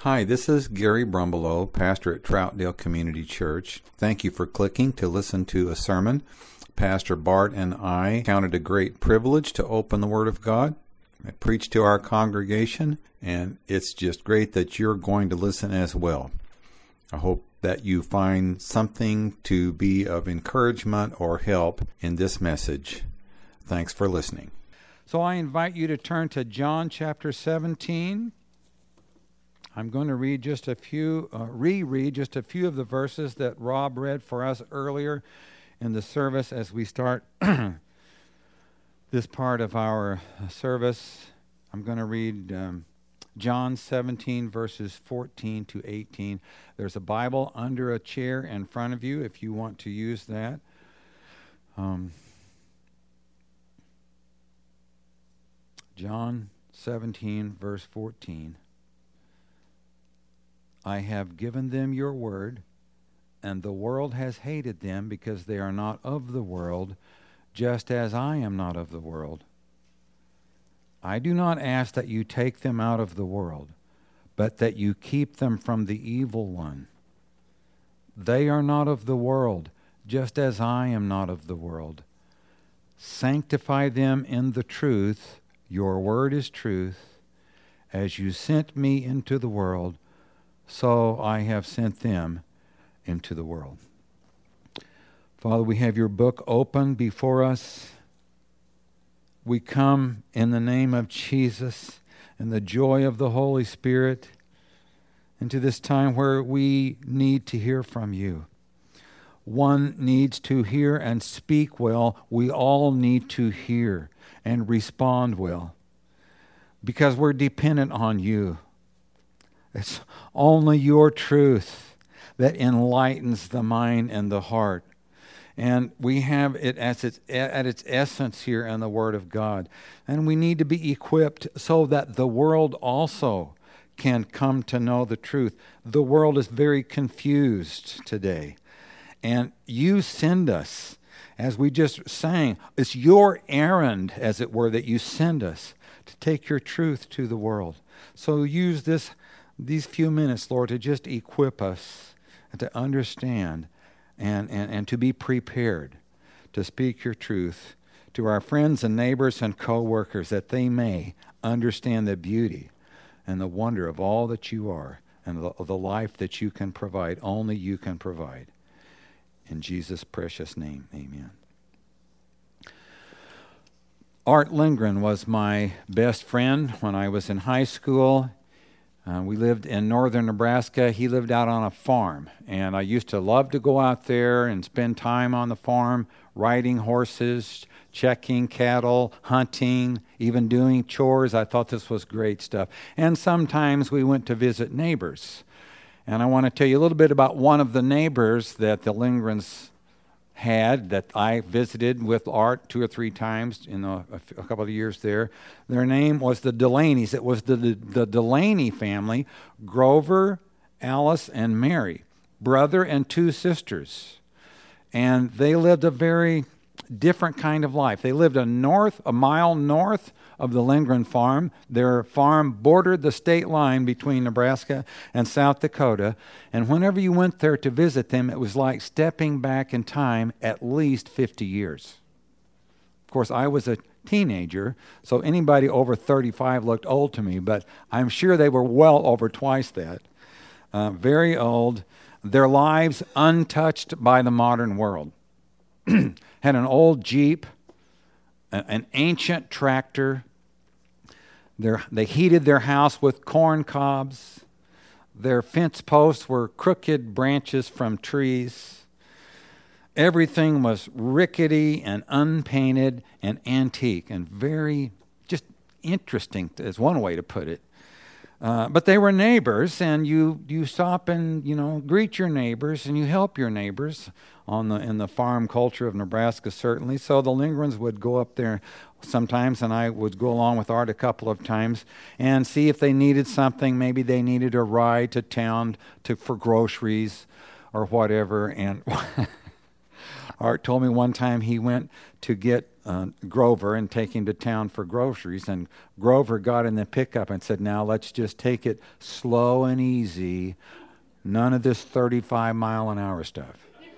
Hi, this is Gary Brumbelow, pastor at Troutdale Community Church. Thank you for clicking to listen to a sermon. Pastor Bart and I counted a great privilege to open the Word of God. I preach to our congregation, and it's just great that you're going to listen as well. I hope that you find something to be of encouragement or help in this message. Thanks for listening. So I invite you to turn to John chapter 17. I'm going to read just a few, reread just a few of the verses that Rob read for us earlier in the service as we start this part of our service. I'm going to read John 17, verses 14 to 18. There's a Bible under a chair in front of you if you want to use that. John 17, verse 14. I have given them your word, and the world has hated them because they are not of the world, just as I am not of the world. I do not ask that you take them out of the world, but that you keep them from the evil one. They are not of the world, just as I am not of the world. Sanctify them in the truth. Your word is truth. As you sent me into the world, so I have sent them into the world. Father, we have your book open before us. We come in the name of Jesus and the joy of the Holy Spirit into this time where we need to hear from you. One needs to hear and speak well. We all need to hear and respond well because we're dependent on you. It's only your truth that enlightens the mind and the heart. And we have it at its essence here in the Word of God. And we need to be equipped so that the world also can come to know the truth. The world is very confused today. And you send us, as we just sang, it's your errand, as it were, that you send us to take your truth to the world. So use these few minutes, Lord, to just equip us and to understand and to be prepared to speak your truth to our friends and neighbors and co-workers, that they may understand the beauty and the wonder of all that you are and the life that you can provide, only you can provide. In Jesus' precious name, amen. Art Lindgren was my best friend when I was in high school. We lived in northern Nebraska. He lived out on a farm, and I used to love to go out there and spend time on the farm, riding horses, checking cattle, hunting, even doing chores. I thought this was great stuff. And sometimes we went to visit neighbors. And I want to tell you a little bit about one of the neighbors that the Lindgrens had that I visited with Art 2 or 3 times in a couple of years there. Their name was the Delaney's. It was the Delaney family, Grover, Alice, and Mary, brother and 2 sisters. And they lived a very different kind of life. They lived a mile north of the Lindgren farm. Their farm bordered the state line between Nebraska and South Dakota. And whenever you went there to visit them, it was like stepping back in time at least 50 years. Of course, I was a teenager, so anybody over 35 looked old to me, but I'm sure they were well over twice that. Very old. Their lives untouched by the modern world. Had an old Jeep, an ancient tractor. They heated their house with corn cobs. Their fence posts were crooked branches from trees. Everything was rickety and unpainted and antique and very just interesting, is one way to put it. But they were neighbors, and you stop and greet your neighbors and you help your neighbors in the farm culture of Nebraska, certainly. So the Lindgrens would go up there sometimes, and I would go along with Art a couple of times and see if they needed something. Maybe they needed a ride to town for groceries or whatever. And Art told me one time he went to get Grover and take him to town for groceries. And Grover got in the pickup and said, now let's just take it slow and easy. None of this 35-mile-an-hour stuff.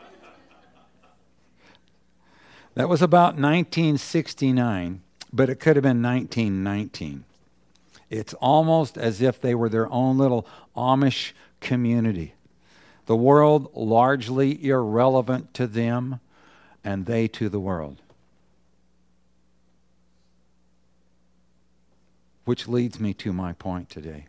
That was about 1969, but it could have been 1919. It's almost as if they were their own little Amish community. The world largely irrelevant to them, and they to the world. Which leads me to my point today.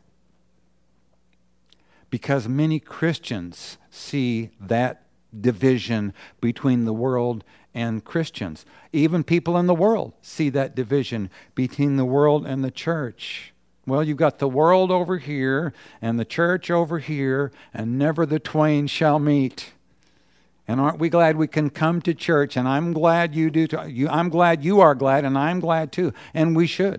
Because many Christians see that division between the world and Christians. Even people in the world see that division between the world and the church. Well, you've got the world over here and the church over here, and never the twain shall meet. And aren't we glad we can come to church? And I'm glad you do. I'm glad you are glad, and I'm glad too. And we should.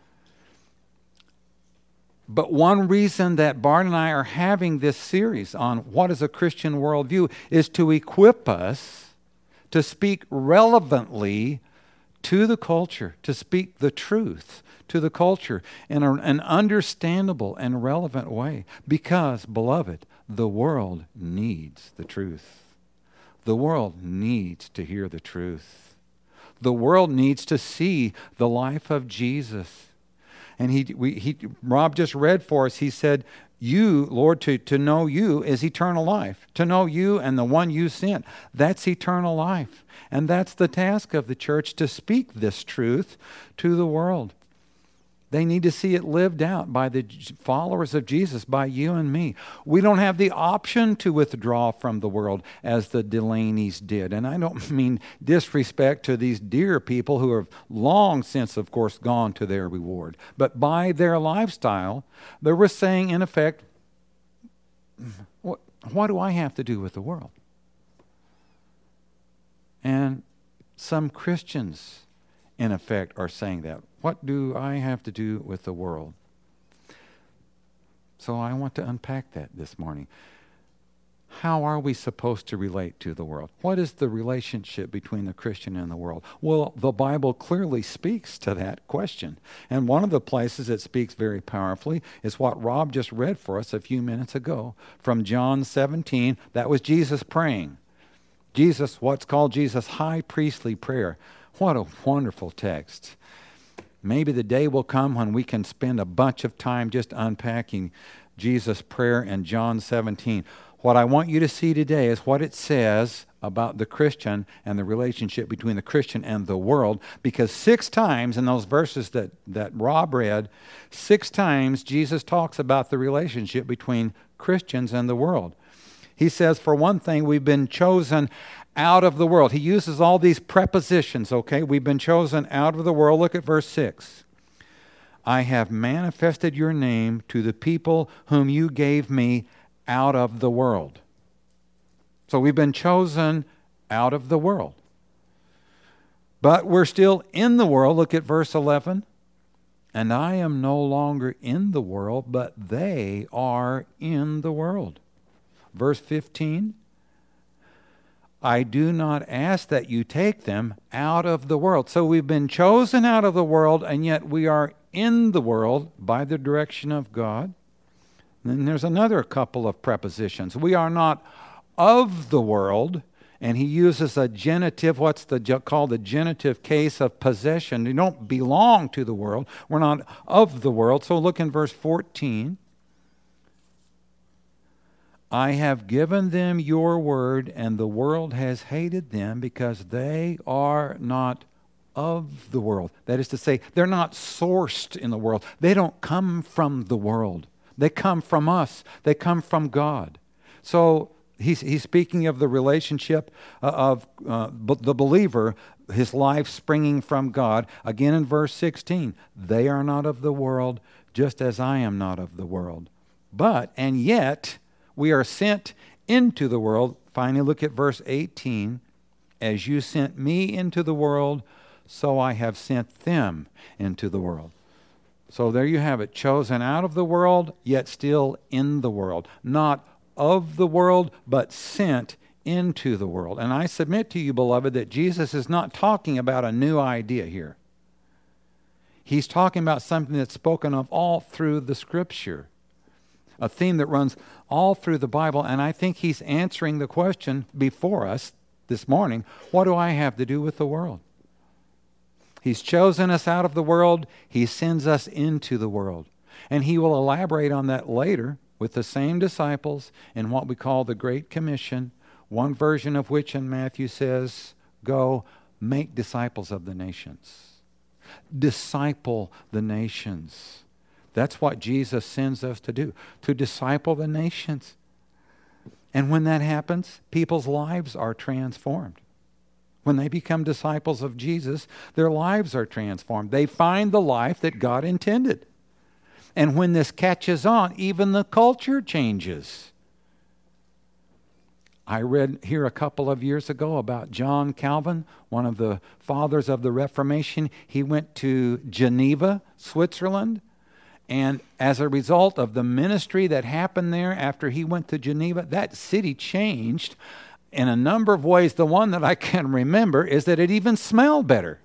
But one reason that Bart and I are having this series on what is a Christian worldview is to equip us to speak relevantly to the culture, to speak the truth to the culture in an understandable and relevant way. Because, beloved, the world needs the truth. The world needs to hear the truth. The world needs to see the life of Jesus. And Rob just read for us, he said, you, Lord, to know you is eternal life. To know you and the one you sent, that's eternal life. And that's the task of the church, to speak this truth to the world. They need to see it lived out by the followers of Jesus, by you and me. We don't have the option to withdraw from the world as the Delaney's did. And I don't mean disrespect to these dear people who have long since, of course, gone to their reward. But by their lifestyle, they were saying, in effect, what do I have to do with the world? And some Christians, in effect, are saying that. What do I have to do with the world? So I want to unpack that this morning. How are we supposed to relate to the world? What is the relationship between the Christian and the world? Well, the Bible clearly speaks to that question. And one of the places it speaks very powerfully is what Rob just read for us a few minutes ago from John 17. That was Jesus praying. Jesus, what's called Jesus' high priestly prayer. What a wonderful text. Maybe the day will come when we can spend a bunch of time just unpacking Jesus' prayer in John 17. What I want you to see today is what it says about the Christian and the relationship between the Christian and the world, because 6 times in those verses that Rob read, 6 times Jesus talks about the relationship between Christians and the world. He says, for one thing, we've been chosen out of the world. He uses all these prepositions, okay? We've been chosen out of the world. Look at verse 6. I have manifested your name to the people whom you gave me out of the world. So we've been chosen out of the world. But we're still in the world. Look at verse 11. And I am no longer in the world, but they are in the world. Verse 15. I do not ask that you take them out of the world. So we've been chosen out of the world, and yet we are in the world by the direction of God. And then there's another couple of prepositions. We are not of the world, and he uses a genitive, called the genitive case of possession. We don't belong to the world. We're not of the world. So look in verse 14. I have given them your word, and the world has hated them because they are not of the world. That is to say, they're not sourced in the world. They don't come from the world. They come from us. They come from God. So he's speaking of the relationship of the believer, his life springing from God. Again in verse 16, they are not of the world, just as I am not of the world. But, and yet, we are sent into the world. Finally, look at verse 18. As you sent me into the world, so I have sent them into the world. So there you have it. Chosen out of the world, yet still in the world. Not of the world, but sent into the world. And I submit to you, beloved, that Jesus is not talking about a new idea here. He's talking about something that's spoken of all through the Scripture, a theme that runs all through the Bible. And I think he's answering the question before us this morning, what do I have to do with the world? He's chosen us out of the world. He sends us into the world. And he will elaborate on that later with the same disciples in what we call the Great Commission, one version of which in Matthew says, go make disciples of the nations. Disciple the nations. That's what Jesus sends us to do, to disciple the nations. And when that happens, people's lives are transformed. When they become disciples of Jesus, their lives are transformed. They find the life that God intended. And when this catches on, even the culture changes. I read here a couple of years ago about John Calvin, one of the fathers of the Reformation. He went to Geneva, Switzerland, and as a result of the ministry that happened there after he went to Geneva, that city changed in a number of ways. The one that I can remember is that it even smelled better.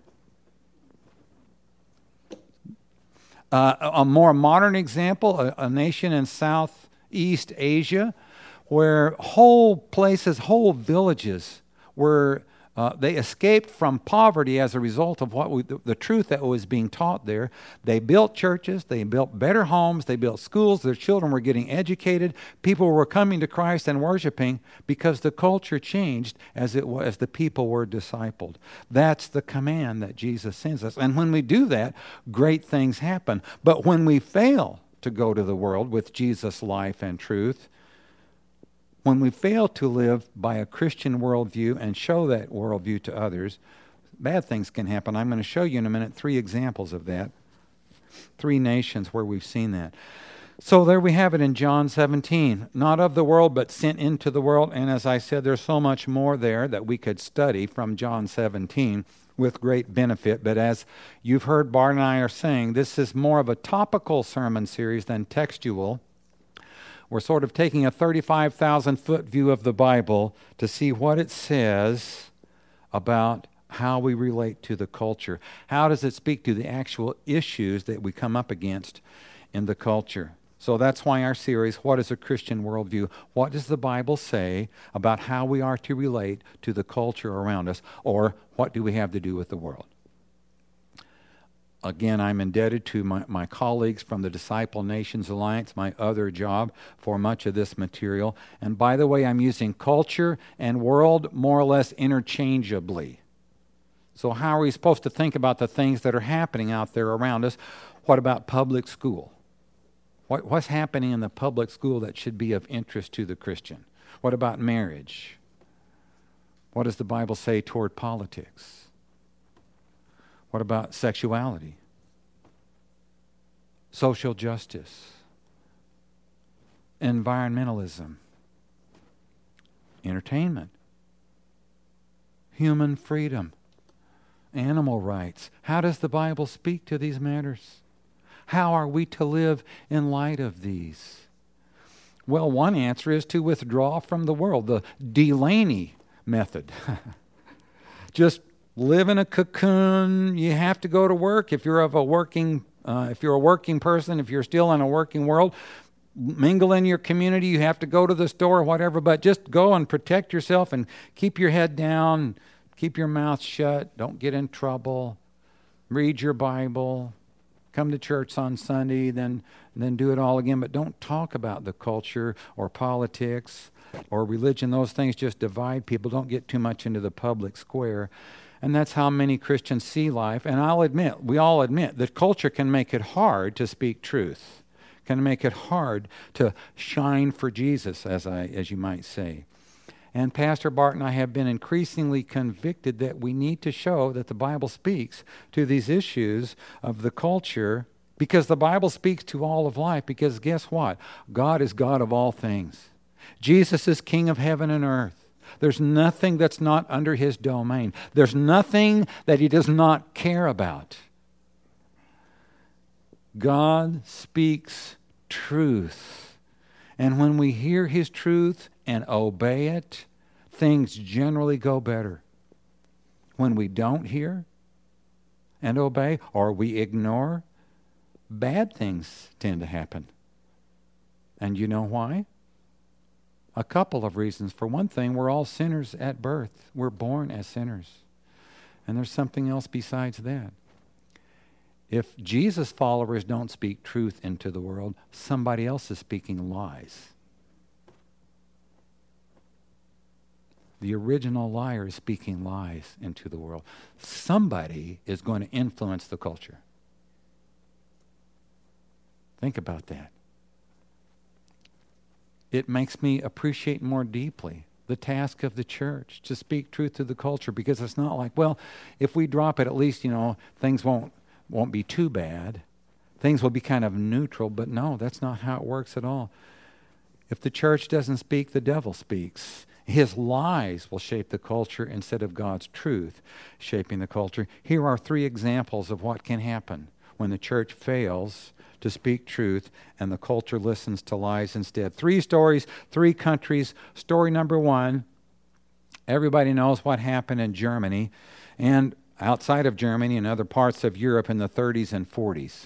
A more modern example, a nation in Southeast Asia, where whole places, whole villages were, they escaped from poverty as a result of the truth that was being taught there. They built churches, they built better homes, they built schools, their children were getting educated, people were coming to Christ and worshiping because the culture changed as the people were discipled. That's the command that Jesus sends us. And when we do that, great things happen. But when we fail to go to the world with Jesus' life and truth, when we fail to live by a Christian worldview and show that worldview to others, bad things can happen. I'm going to show you in a minute 3 examples of that. 3 nations where we've seen that. So there we have it in John 17. Not of the world, but sent into the world. And as I said, there's so much more there that we could study from John 17 with great benefit. But as you've heard Bart and I are saying, this is more of a topical sermon series than textual. We're sort of taking a 35,000-foot view of the Bible to see what it says about how we relate to the culture. How does it speak to the actual issues that we come up against in the culture? So that's why our series, What is a Christian Worldview? What does the Bible say about how we are to relate to the culture around us? Or what do we have to do with the world? Again, I'm indebted to my colleagues from the Disciple Nations Alliance, my other job, for much of this material. And by the way, I'm using culture and world more or less interchangeably. So how are we supposed to think about the things that are happening out there around us? What about public school? What's happening in the public school that should be of interest to the Christian? What about marriage? What does the Bible say toward politics? What about sexuality? Social justice? Environmentalism? Entertainment? Human freedom? Animal rights? How does the Bible speak to these matters? How are we to live in light of these? Well, one answer is to withdraw from the world, the Delaney method. Just live in a cocoon. You have to go to work if you're a working person, if you're still in a working world. Mingle in your community. You have to go to the store or whatever, but just go and protect yourself and keep your head down, keep your mouth shut, don't get in trouble. Read your Bible, come to church on Sunday, then do it all again, but don't talk about the culture or politics or religion. Those things just divide people. Don't get too much into the public square. And that's how many Christians see life. And we all admit that culture can make it hard to speak truth, can make it hard to shine for Jesus, as you might say. And Pastor Bart and I have been increasingly convicted that we need to show that the Bible speaks to these issues of the culture, because the Bible speaks to all of life. Because guess what? God is God of all things. Jesus is King of heaven and earth. There's nothing that's not under his domain. There's nothing that he does not care about. God speaks truth. And when we hear his truth and obey it, things generally go better. When we don't hear and obey, or we ignore, bad things tend to happen. And you know why? A couple of reasons. For one thing, we're all sinners at birth. We're born as sinners. And there's something else besides that. If Jesus' followers don't speak truth into the world, somebody else is speaking lies. The original liar is speaking lies into the world. Somebody is going to influence the culture. Think about that. It makes me appreciate more deeply the task of the church to speak truth to the culture, because it's not like, well, if we drop it, at least, things won't be too bad. Things will be kind of neutral, but no, that's not how it works at all. If the church doesn't speak, the devil speaks. His lies will shape the culture instead of God's truth shaping the culture. Here are 3 examples of what can happen when the church fails to speak truth and the culture listens to lies instead. 3 stories, 3 countries. Story number 1, everybody knows what happened in Germany and outside of Germany and other parts of Europe in the 30s and 40s.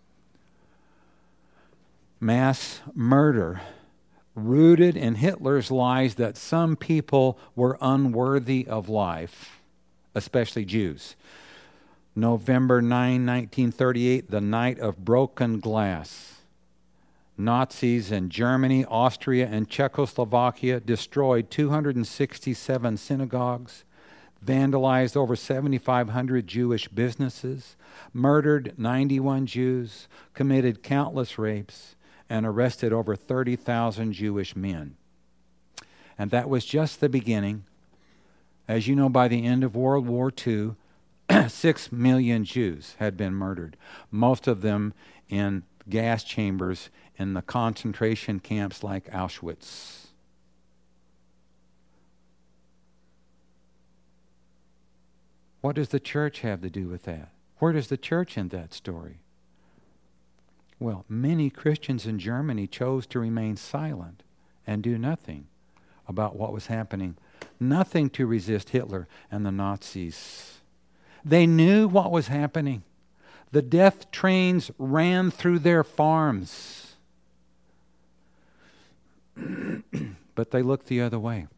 Mass murder, rooted in Hitler's lies that some people were unworthy of life, especially Jews. November 9, 1938, the night of broken glass. Nazis in Germany, Austria, and Czechoslovakia destroyed 267 synagogues, vandalized over 7,500 Jewish businesses, murdered 91 Jews, committed countless rapes, and arrested over 30,000 Jewish men. And that was just the beginning. As you know, by the end of World War II, 6 million Jews had been murdered, most of them in gas chambers in the concentration camps like Auschwitz. What does the church have to do with that? Where does the church end that story? Well, many Christians in Germany chose to remain silent and do nothing about what was happening. Nothing to resist Hitler and the Nazis. They knew what was happening. The death trains ran through their farms. But they looked the other way.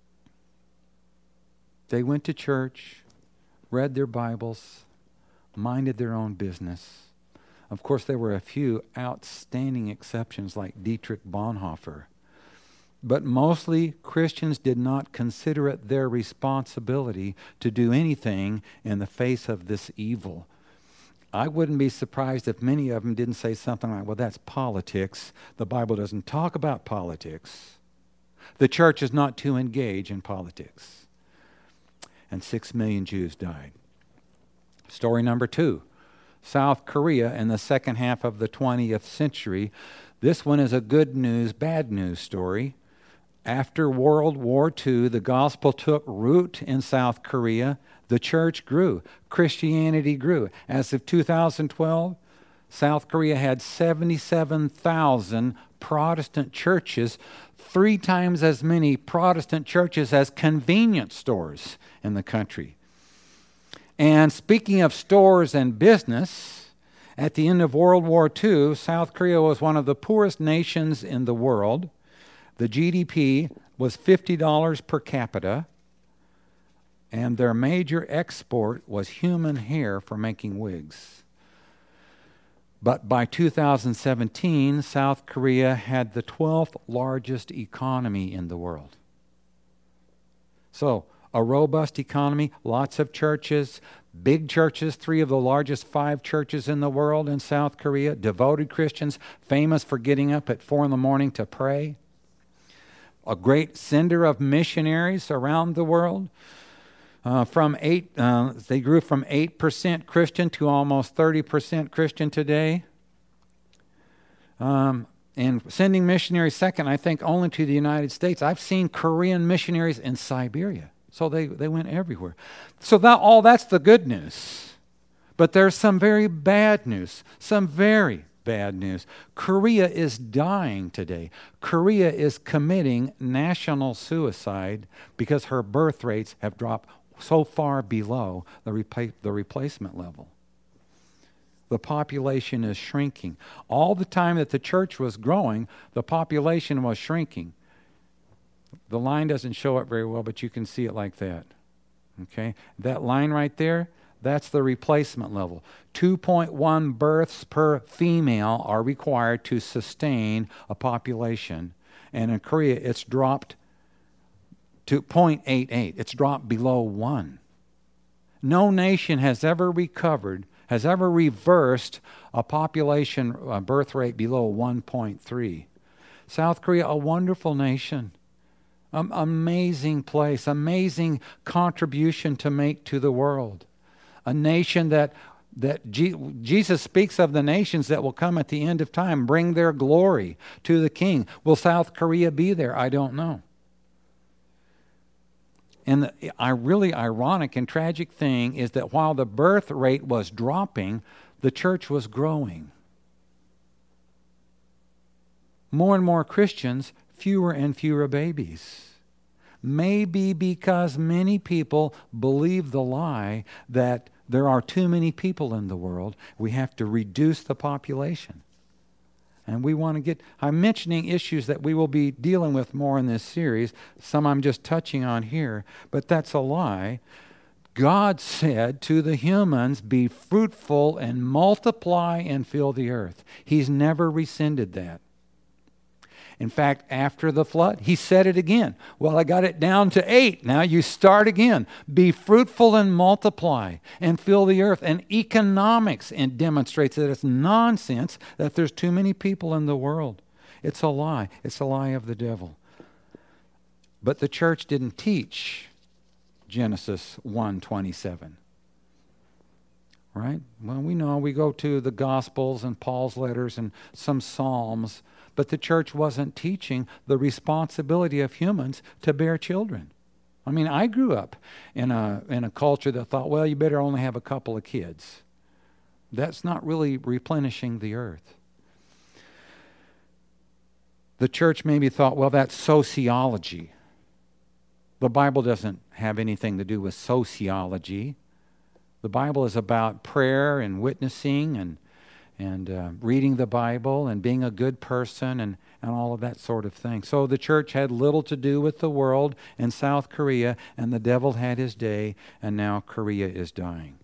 They went to church, read their Bibles, minded their own business. Of course, there were a few outstanding exceptions like Dietrich Bonhoeffer. But mostly Christians did not consider it their responsibility to do anything in the face of this evil. I wouldn't be surprised if many of them didn't say something like, well, that's politics. The Bible doesn't talk about politics. The church is not to engage in politics. And 6 million Jews died. Story number 2. South Korea in the second half of the 20th century. This one is a good news, bad news story. After World War II, the gospel took root in South Korea. The church grew. Christianity grew. As of 2012, South Korea had 77,000 Protestant churches, 3 times as many Protestant churches as convenience stores in the country. And speaking of stores and business, at the end of World War II, South Korea was one of the poorest nations in the world. The GDP was $50 per capita, and their major export was human hair for making wigs. But by 2017, South Korea had the 12th largest economy in the world. So, a robust economy, lots of churches, big churches, 3 of the largest 5 churches in the world in South Korea, devoted Christians, famous for getting up at 4 a.m. to pray. A great sender of missionaries around the world. They grew from 8% Christian to almost 30% Christian today. And sending missionaries second, I think, only to the United States. I've seen Korean missionaries in Siberia. So they went everywhere. So that's the good news. But there's some very bad news, some very bad news. Korea is dying today. Korea is committing national suicide because her birth rates have dropped so far below the replacement level. The population is shrinking. All the time that the church was growing, the population was shrinking. The line doesn't show it very well, but you can see it like that. Okay? That line right there, that's the replacement level. 2.1 births per female are required to sustain a population. And in Korea, it's dropped to 0.88. It's dropped below 1. No nation has ever reversed a population birth rate below 1.3. South Korea, a wonderful nation. Amazing place, amazing contribution to make to the world. A nation that Jesus speaks of the nations that will come at the end of time, bring their glory to the King. Will South Korea be there? I don't know. And the really ironic and tragic thing is that while the birth rate was dropping, the church was growing. More and more Christians, fewer and fewer babies. Maybe because many people believe the lie that there are too many people in the world, we have to reduce the population. And we want to I'm mentioning issues that we will be dealing with more in this series. Some I'm just touching on here, but that's a lie. God said to the humans, be fruitful and multiply and fill the earth. He's never rescinded that. In fact, after the flood, he said it again. Well, I got it down to 8. Now you start again. Be fruitful and multiply and fill the earth. And economics demonstrates that it's nonsense that there's too many people in the world. It's a lie. It's a lie of the devil. But the church didn't teach Genesis 1:27. Right? Well, we know we go to the Gospels and Paul's letters and some Psalms, but the church wasn't teaching the responsibility of humans to bear children. I mean, I grew up in a culture that thought, well, you better only have a couple of kids. That's not really replenishing the earth. The church maybe thought, well, that's sociology. The Bible doesn't have anything to do with sociology. The Bible is about prayer and witnessing and reading the Bible and being a good person and all of that sort of thing. So the church had little to do with the world in South Korea, and the devil had his day, and now Korea is dying.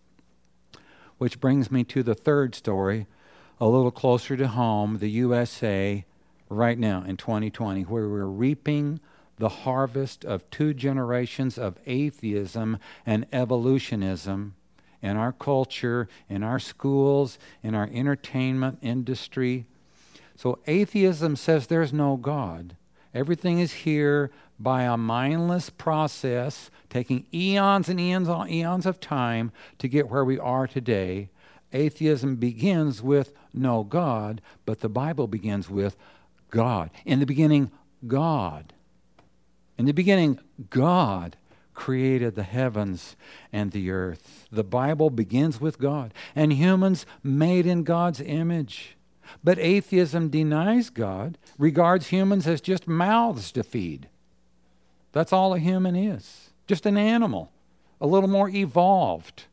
Which brings me to the third story, a little closer to home, the USA, right now in 2020, where we're reaping the harvest of 2 generations of atheism and evolutionism in our culture, in our schools, in our entertainment industry. So atheism says there's no God. Everything is here by a mindless process, taking eons and eons of time to get where we are today. Atheism begins with no God, but the Bible begins with God. In the beginning, God. In the beginning, God created the heavens and the earth. The Bible begins with God, and humans made in God's image. But atheism denies God, regards humans as just mouths to feed. That's all a human is, just an animal, a little more evolved.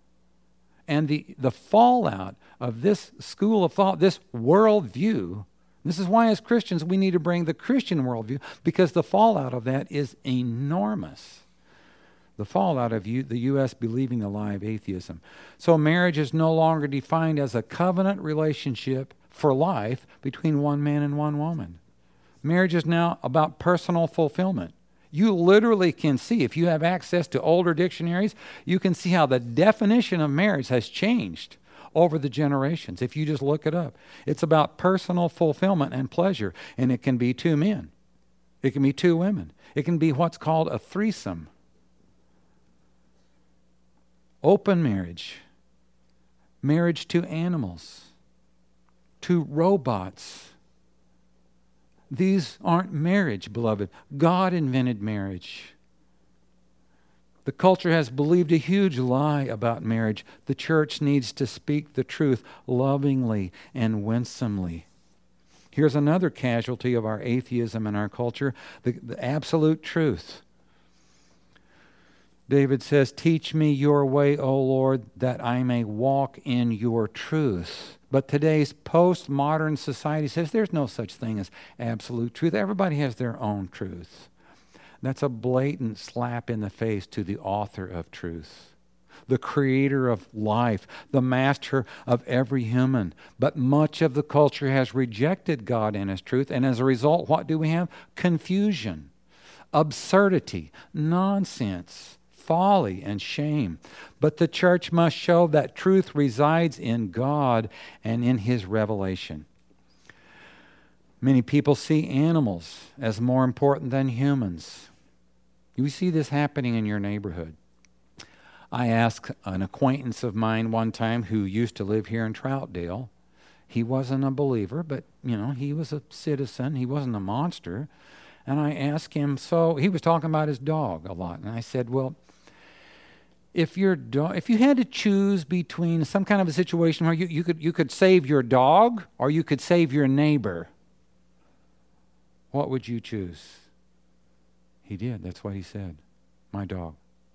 And the fallout of this school of thought, this worldview, this is why as Christians we need to bring the Christian worldview, because the fallout of that is enormous. The fallout of the U.S. believing the lie of atheism. So marriage is no longer defined as a covenant relationship for life between one man and one woman. Marriage is now about personal fulfillment. You literally can see, if you have access to older dictionaries, you can see how the definition of marriage has changed over the generations. If you just look it up, it's about personal fulfillment and pleasure, and it can be 2 men. It can be 2 women. It can be what's called a threesome. Open marriage, marriage to animals, to robots. These aren't marriage, beloved. God invented marriage. The culture has believed a huge lie about marriage. The church needs to speak the truth lovingly and winsomely. Here's another casualty of our atheism in our culture, the absolute truth. David says, "Teach me your way, O Lord, that I may walk in your truth." But today's postmodern society says there's no such thing as absolute truth. Everybody has their own truth. That's a blatant slap in the face to the author of truth, the creator of life, the master of every human. But much of the culture has rejected God and His truth, and as a result, what do we have? Confusion, absurdity, nonsense, folly, and shame. But the church must show that truth resides in God and in His revelation. Many people see animals as more important than humans. You see this happening in your neighborhood. I asked an acquaintance of mine one time who used to live here in Troutdale. He wasn't a believer, but he was a citizen. He wasn't a monster. And I asked him, so he was talking about his dog a lot. And I said, well, if you had to choose between some kind of a situation where you could save your dog or you could save your neighbor, what would you choose? He did. That's what he said. My dog.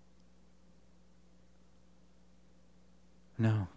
No.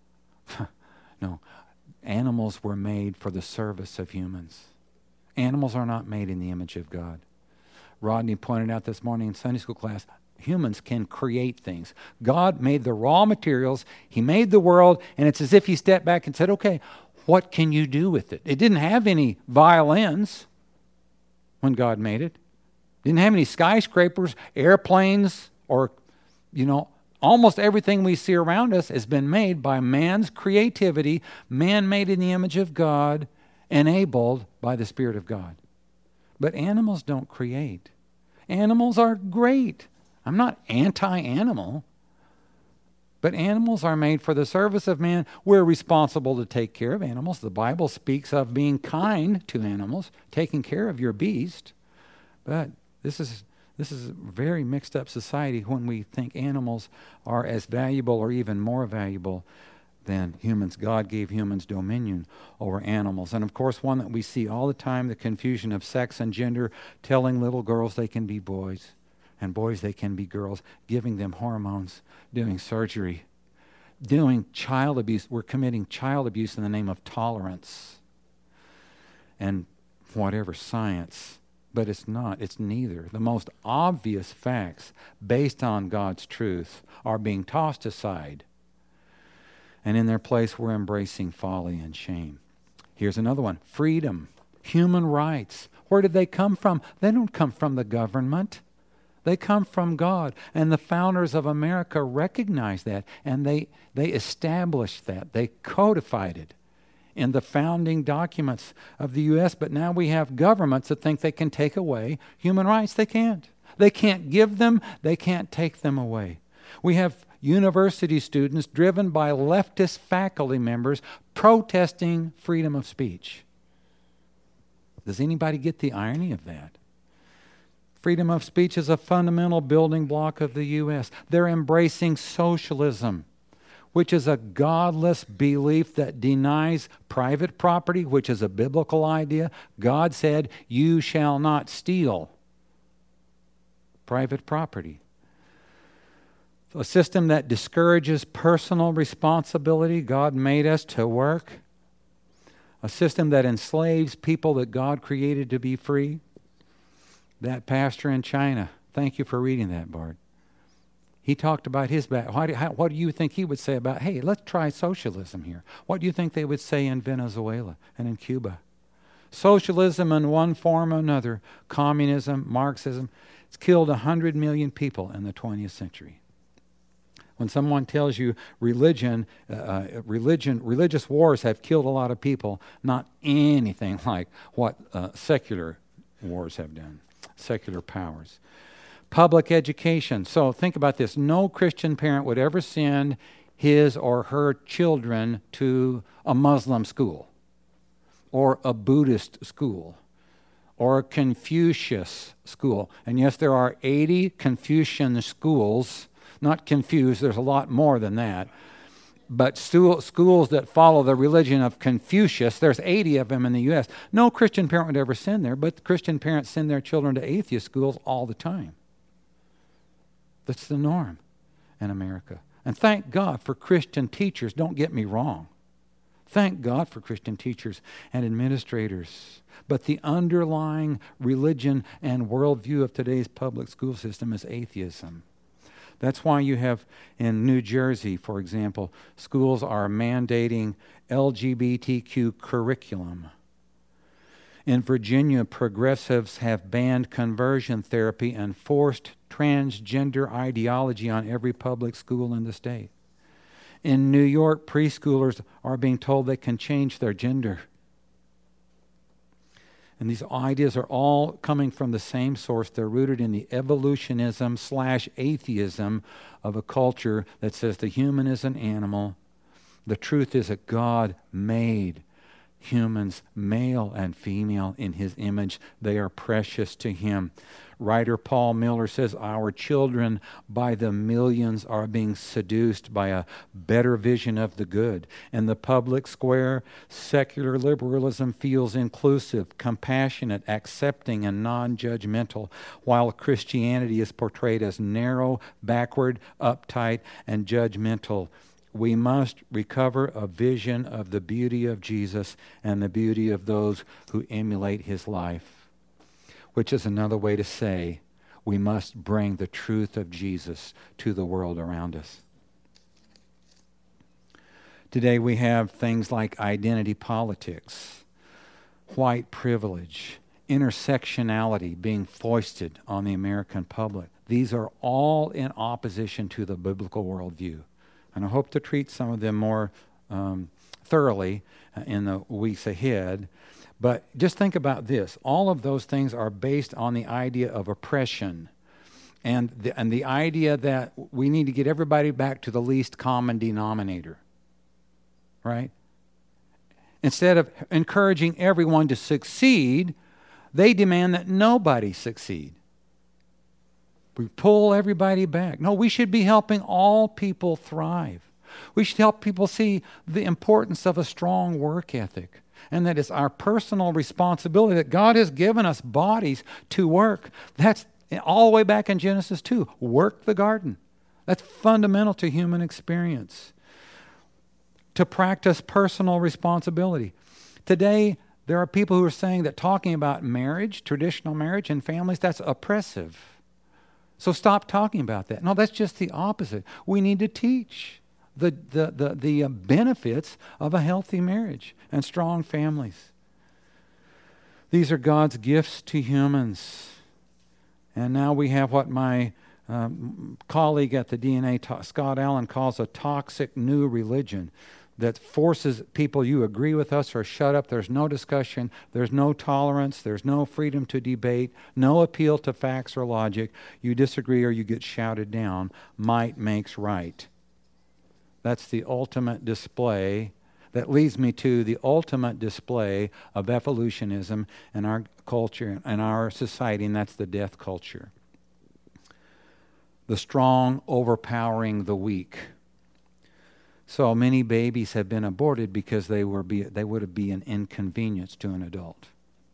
No. Animals were made for the service of humans. Animals are not made in the image of God. Rodney pointed out this morning in Sunday school class, humans can create things. God made the raw materials. He made the world, and it's as if He stepped back and said, okay, what can you do with it? It didn't have any violins when God made it. Didn't have any skyscrapers, airplanes, or, almost everything we see around us has been made by man's creativity, man made in the image of God, enabled by the Spirit of God. But animals don't create. Animals are great. I'm not anti-animal. But animals are made for the service of man. We're responsible to take care of animals. The Bible speaks of being kind to animals, taking care of your beast. But this is a very mixed up society when we think animals are as valuable or even more valuable than humans. God gave humans dominion over animals. And of course, one that we see all the time, the confusion of sex and gender, telling little girls they can be boys and boys they can be girls, giving them hormones, doing surgery, doing child abuse. We're committing child abuse in the name of tolerance and whatever science. But it's not. It's neither. The most obvious facts based on God's truth are being tossed aside. And in their place, we're embracing folly and shame. Here's another one. Freedom. Human rights. Where did they come from? They don't come from the government. They come from God. And the founders of America recognized that. And they established that. They codified it in the founding documents of the U.S., but now we have governments that think they can take away human rights. They can't. They can't give them. They can't take them away. We have university students driven by leftist faculty members protesting freedom of speech. Does anybody get the irony of that? Freedom of speech is a fundamental building block of the U.S. They're embracing socialism, which is a godless belief that denies private property, which is a biblical idea. God said, you shall not steal private property. A system that discourages personal responsibility. God made us to work. A system that enslaves people that God created to be free. That pastor in China, thank you for reading that, Bart. He talked about his back. What do you think he would say about, hey, let's try socialism here? What do you think they would say in Venezuela and in Cuba? Socialism in one form or another, communism, Marxism, it's killed 100 million people in the 20th century. When someone tells you religious wars have killed a lot of people, not anything like what secular wars have done, secular powers. Public education. So think about this. No Christian parent would ever send his or her children to a Muslim school or a Buddhist school or a Confucius school. And yes, there are 80 Confucian schools, not confused, there's a lot more than that. But schools that follow the religion of Confucius, there's 80 of them in the U.S. No Christian parent would ever send there, but Christian parents send their children to atheist schools all the time. That's the norm in America. And thank God for Christian teachers, don't get me wrong. Thank God for Christian teachers and administrators. But the underlying religion and worldview of today's public school system is atheism. That's why you have in New Jersey, for example, schools are mandating LGBTQ curriculum. In Virginia, progressives have banned conversion therapy and forced transgender ideology on every public school in the state. In New York, preschoolers are being told they can change their gender. And these ideas are all coming from the same source. They're rooted in the evolutionism/atheism of a culture that says the human is an animal. The truth is that God made humans, male and female, in His image. They are precious to Him. Writer Paul Miller says, our children by the millions are being seduced by a better vision of the good. In the public square, secular liberalism feels inclusive, compassionate, accepting, and non-judgmental, while Christianity is portrayed as narrow, backward, uptight, and judgmental. We must recover a vision of the beauty of Jesus and the beauty of those who emulate His life. Which is another way to say we must bring the truth of Jesus to the world around us. Today we have things like identity politics, white privilege, intersectionality being foisted on the American public. These are all in opposition to the biblical worldview. And I hope to treat some of them more thoroughly in the weeks ahead. But just think about this. All of those things are based on the idea of oppression and the idea that we need to get everybody back to the least common denominator, right? Instead of encouraging everyone to succeed, they demand that nobody succeed. We pull everybody back. No, we should be helping all people thrive. We should help people see the importance of a strong work ethic. And that it's our personal responsibility that God has given us bodies to work. That's all the way back in Genesis 2. Work the garden. That's fundamental to human experience. To practice personal responsibility. Today, there are people who are saying that talking about marriage, traditional marriage and families, that's oppressive. So stop talking about that. No, that's just the opposite. We need to teach the benefits of a healthy marriage and strong families. These are God's gifts to humans. And now we have what my colleague at the DNA, Scott Allen, calls a toxic new religion that forces people, you agree with us or shut up. There's no discussion. There's no tolerance. There's no freedom to debate. No appeal to facts or logic. You disagree or you get shouted down. Might makes right. That's the ultimate display. That leads me to the ultimate display of evolutionism in our culture and our society, and that's the death culture. The strong overpowering the weak. So many babies have been aborted because they would be an inconvenience to an adult.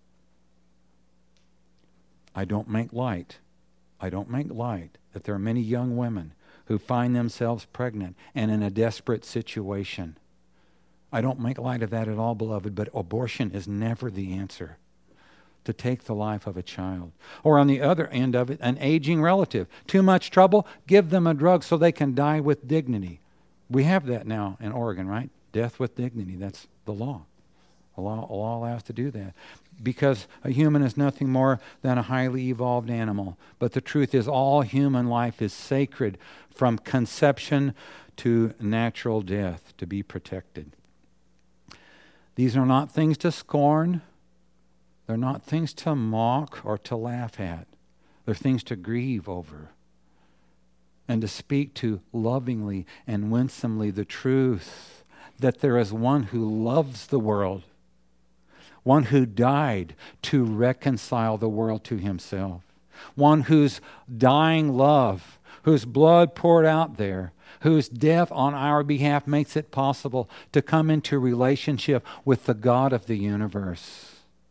I don't make light that there are many young women who find themselves pregnant and in a desperate situation. I don't make light of that at all, beloved, but abortion is never the answer to take the life of a child. Or on the other end of it, an aging relative. Too much trouble? Give them a drug so they can die with dignity. We have that now in Oregon, right? Death with dignity. That's the law. The law allows us to do that. Because a human is nothing more than a highly evolved animal. But the truth is all human life is sacred from conception to natural death to be protected. These are not things to scorn. They're not things to mock or to laugh at. They're things to grieve over and to speak to lovingly and winsomely the truth that there is one who loves the world one who died to reconcile the world to himself, one whose dying love, whose blood poured out there, whose death on our behalf makes it possible to come into relationship with the God of the universe.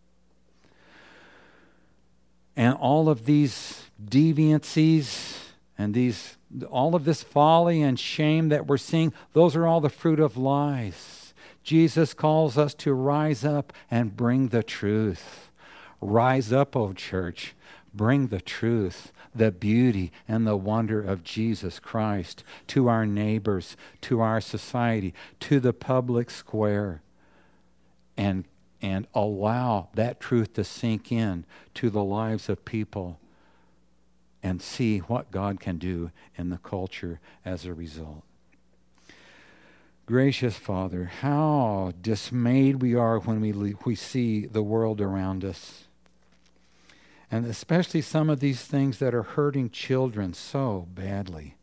And all of these deviancies and all of this folly and shame that we're seeing, those are all the fruit of lies. Jesus calls us to rise up and bring the truth. Rise up, O church. Bring the truth, the beauty and the wonder of Jesus Christ to our neighbors, to our society, to the public square, and allow that truth to sink in to the lives of people and see what God can do in the culture as a result. Gracious Father, how dismayed we are when we see the world around us. And especially some of these things that are hurting children so badly.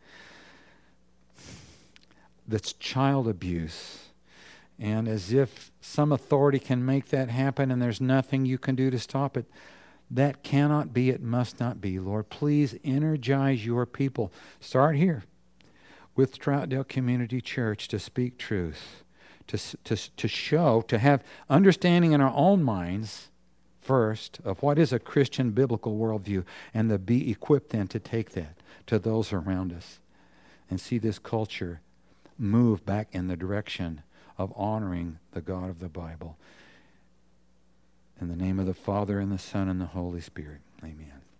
That's child abuse. And as if some authority can make that happen and there's nothing you can do to stop it. That cannot be, it must not be. Lord, please energize your people. Start here with Troutdale Community Church to speak truth, to show, to have understanding in our own minds first of what is a Christian biblical worldview, and to be equipped then to take that to those around us and see this culture move back in the direction of honoring the God of the Bible. In the name of the Father, and the Son, and the Holy Spirit. Amen.